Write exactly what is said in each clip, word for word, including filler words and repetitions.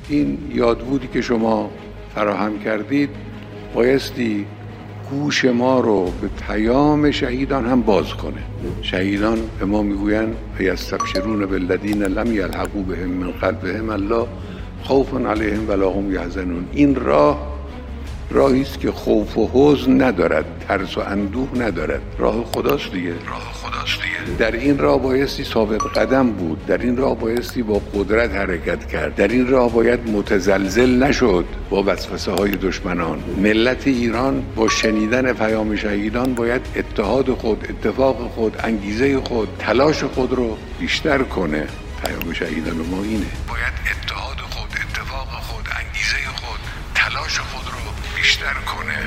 این یادبودی که شما فراهم کردید بایستی گوش ما رو به پیام شهیدان هم باز کنه. شهیدان به ما میگویند و یستبشرون بالذین لم یلحقوا بهم من خلفهم الله خوف علیهم ولا هم یحزنون. این راه راهی است که خوف و حزن ندارد، ترس و اندوه ندارد. راه خداست دیگه. راه خداست دیگه. در این راه بایستی ثابت قدم بود، در این راه بایستی با قدرت حرکت کرد، در این راه باید متزلزل نشد با وسوسه های دشمنان. ملت ایران با شنیدن پیام شهیدان باید اتحاد خود، اتفاق خود، انگیزه خود، تلاش خود رو بیشتر کنه. پیام شهیدان ما اینه. باید اتحاد خود، اتفاق خود، انگیزه خود، تلاش خود رو بیشتر کنه.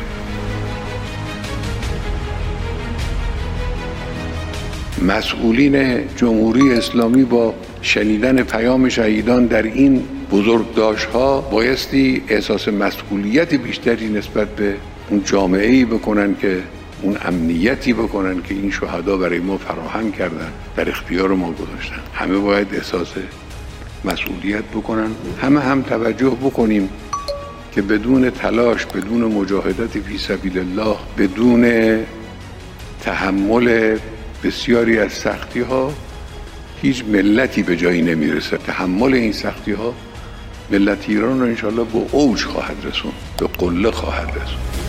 مسئولین جمهوری اسلامی با شنیدن پیام شهیدان در این بزرگداشت‌ها بایستی احساس مسئولیت بیشتری نسبت به اون جامعه‌ای بکنن که اون امنیتی بکنن که این شهدا برای ما فراهم کردن، در اختیار ما گذاشتن. همه باید احساس مسئولیت بکنن، همه هم توجه بکنیم که بدون تلاش، بدون مجاهدت فی سبیل الله، بدون تحمل بسیاری از سختی ها هیچ ملتی به جایی نمیرسه. تحمل این سختی ها ملت ایران رو انشاءالله به اوج خواهد رسوند، به قله خواهد رسوند.